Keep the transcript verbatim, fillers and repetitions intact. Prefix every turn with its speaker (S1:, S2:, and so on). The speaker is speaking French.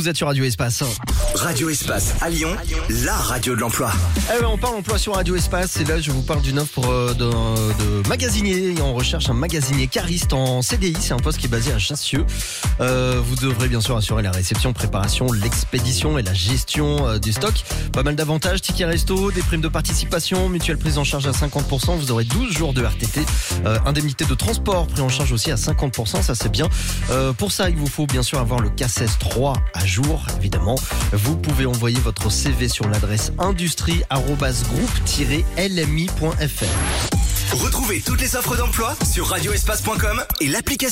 S1: Vous êtes sur Radio Espace.
S2: Radio Espace à Lyon, la radio de l'emploi.
S1: Eh ben, on parle emploi sur Radio Espace et là je vous parle d'une offre euh, de, de magasinier. On recherche un magasinier cariste en C D I. C'est un poste qui est basé à Chassieux. Euh, vous devrez bien sûr assurer la réception, préparation, l'expédition et la gestion euh, du stock. Pas mal d'avantages, tickets resto, des primes de participation, mutuelle prise en charge à cinquante pour cent. Vous aurez douze jours de R T T, euh, indemnité de transport pris en charge aussi à cinquante pour cent. Ça c'est bien. Euh, pour ça il vous faut bien sûr avoir le K seize trois à jour évidemment. Vous pouvez envoyer votre C V sur l'adresse industrie arobase groupe tiret l m i point f r.
S2: Retrouvez toutes les offres d'emploi sur radio espace point com et l'application.